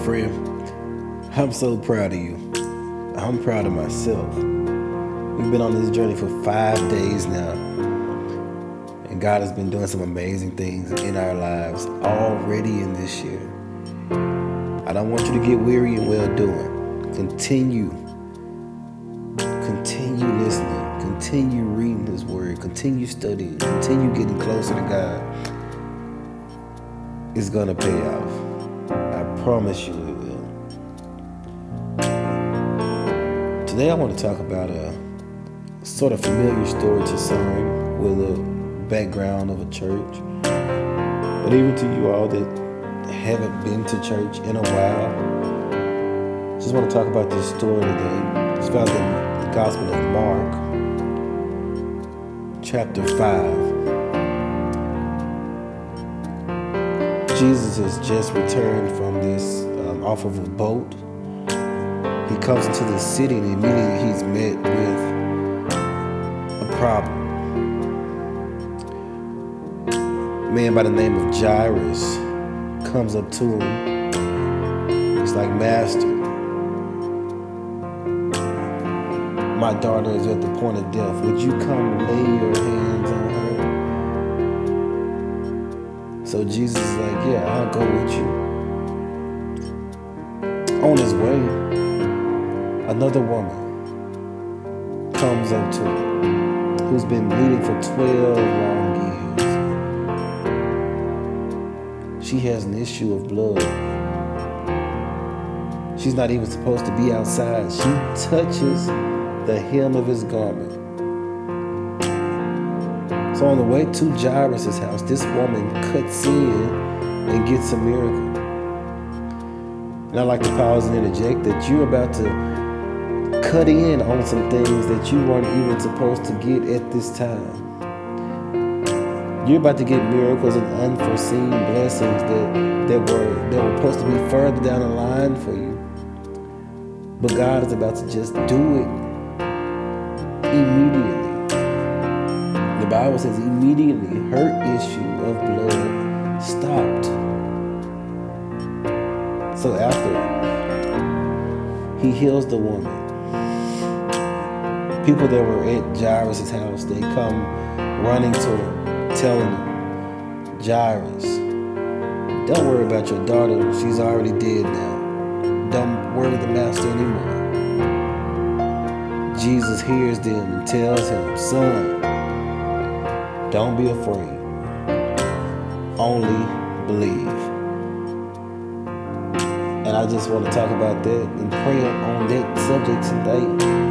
friend, I'm so proud of you. I'm proud of myself. We've been on this journey for 5 days now, and God has been doing some amazing things in our lives already in this year. I don't want you to get weary in well doing. Continue listening, continue reading His Word, continue studying, continue getting closer to God. It's gonna pay off. I promise you it will. Today I want to talk about a sort of familiar story to some with a background of a church. But even to you all that haven't been to church in a while, just want to talk about this story today. It's found in the Gospel of Mark, chapter 5. Jesus has just returned from this off of a boat. He comes into the city and immediately he's met with a problem. A man by the name of Jairus comes up to him. He's like, "Master, my daughter is at the point of death. Would you come lay your hands on her?" So Jesus is like, "Yeah, I'll go with you." On his way, another woman comes up to him who's been bleeding for 12 long years. She has an issue of blood. She's not even supposed to be outside. She touches the hem of his garment. So on the way to Jairus' house, this woman cuts in and gets a miracle. And I'd like to pause and interject that you're about to cut in on some things that you weren't even supposed to get at this time. You're about to get miracles and unforeseen blessings that were supposed to be further down the line for you. But God is about to just do it immediately. The Bible says immediately her issue of blood stopped. So after He heals the woman, people that were at Jairus' house, they come running to him, telling him, "Jairus, don't worry about your daughter. She's already dead now. Don't worry the master anymore." Jesus hears them and tells him, "Son, don't be afraid. Only believe." And I just want to talk about that and pray on that subject today.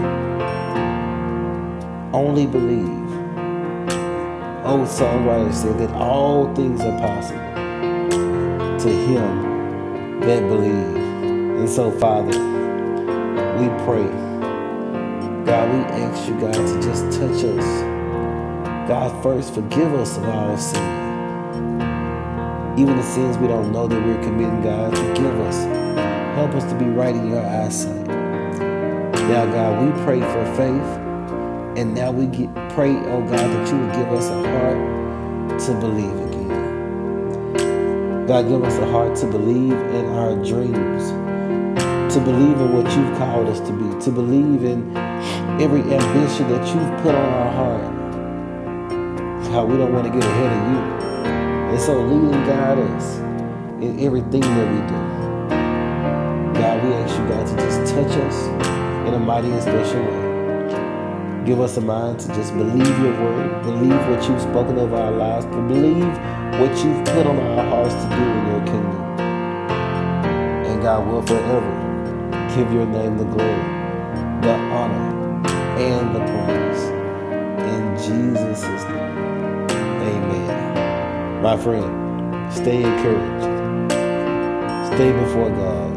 Only believe. Old songwriter said that all things are possible to him that believe. And so, Father, we pray. God, we ask you, God, to just touch us. God, first, forgive us of all sin. Even the sins we don't know that we're committing, God, forgive us. Help us to be right in your eyesight. Now, God, we pray for faith. And now we pray, oh God, that you would give us a heart to believe again. God, give us a heart to believe in our dreams, to believe in what you've called us to be, to believe in every ambition that you've put on our heart. How we don't want to get ahead of you. And so lead and guide us in everything that we do. God, we ask you, God, to just touch us in a mighty and special way. Give us a mind to just believe your word, believe what you've spoken of our lives, believe what you've put on our hearts to do in your kingdom. And God will forever give your name the glory, the honor, and the praise. In Jesus' name, amen. My friend, stay encouraged. Stay before God.